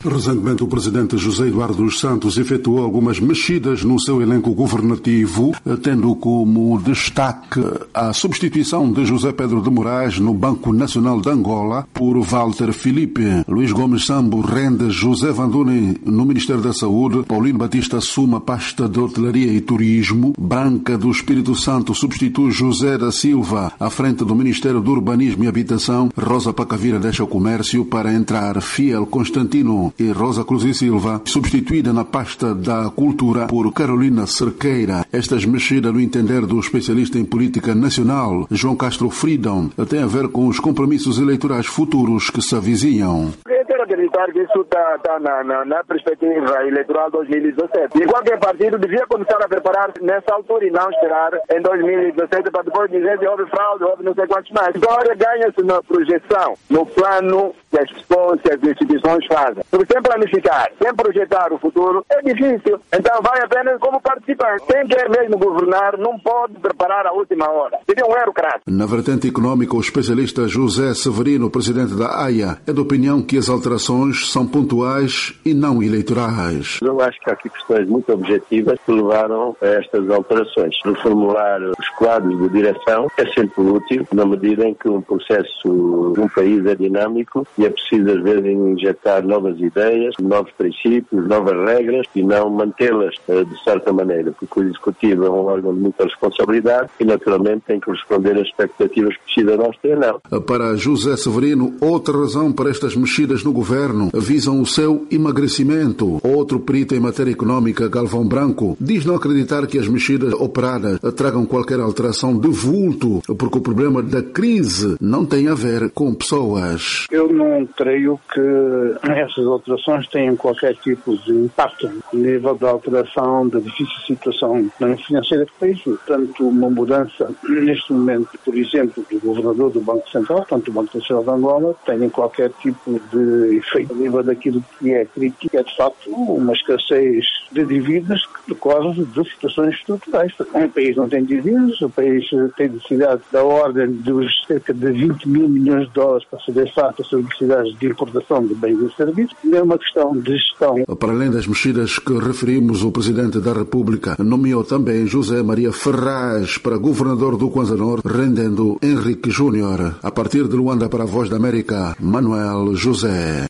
Recentemente, o presidente José Eduardo dos Santos efetuou algumas mexidas no seu elenco governativo, tendo como destaque a substituição de José Pedro de Moraes no Banco Nacional de Angola por Walter Filipe. Luís Gomes Sambo rende José Vanduni no Ministério da Saúde. Paulino Batista assume a pasta de Hotelaria e Turismo. Branca do Espírito Santo substitui José da Silva à frente do Ministério do Urbanismo e Habitação. Rosa Pacavira deixa o comércio para entrar Fiel Constantino e Rosa Cruz e Silva, substituída na pasta da Cultura por Carolina Cerqueira. Estas mexidas, no entender do especialista em política nacional, João Castro Freedom, têm a ver com os compromissos eleitorais futuros que se avizinham. Quero acreditar que isso está na perspectiva eleitoral 2017. E qualquer partido devia começar a preparar nessa altura e não esperar em 2017 para depois dizer que houve fraude, houve não sei quantos mais. A história ganha-se na projeção, no plano que as pessoas, que as instituições fazem. Porque sem planificar, sem projetar o futuro, é difícil. Então vai apenas como participante. Quem quer mesmo governar não pode preparar a última hora. Seria um erro crasso. Na vertente econômica, o especialista José Severino, presidente da AIA, é da opinião que as alterações são pontuais e não eleitorais. Eu acho que há aqui questões muito objetivas que levaram a estas alterações. Reformular os quadros de direção é sempre útil, na medida em que um processo de um país é dinâmico e é preciso, às vezes, injetar novas ideias, novos princípios, novas regras e não mantê-las de certa maneira, porque o Executivo é um órgão de muita responsabilidade e, naturalmente, tem que responder às expectativas que os cidadãos têm, não. Para José Severino, outra razão para estas mexidas no governo visam o seu emagrecimento. Outro perito em matéria econômica, Galvão Branco, diz não acreditar que as mexidas operadas tragam qualquer alteração de vulto, porque o problema da crise não tem a ver com pessoas. Eu não creio que essas alterações tenham qualquer tipo de impacto no nível da alteração da difícil situação financeira do país. Portanto, uma mudança neste momento, por exemplo, do governador do Banco Central, tanto do Banco Nacional de Angola, tenha qualquer tipo de efeito. A nível daquilo que é crítica, é de facto uma escassez de dívidas que decorre de situações estruturais. O país não tem dívidas, o país tem necessidade da ordem dos cerca de 20 mil milhões de dólares para fazer face às suas necessidades de importação de bens e serviços. É uma questão de gestão. Para além das mexidas que referimos, o Presidente da República nomeou também José Maria Ferraz para governador do Kwanza Norte, rendendo Henrique Júnior. A partir de Luanda para a Voz da América, Manuel José.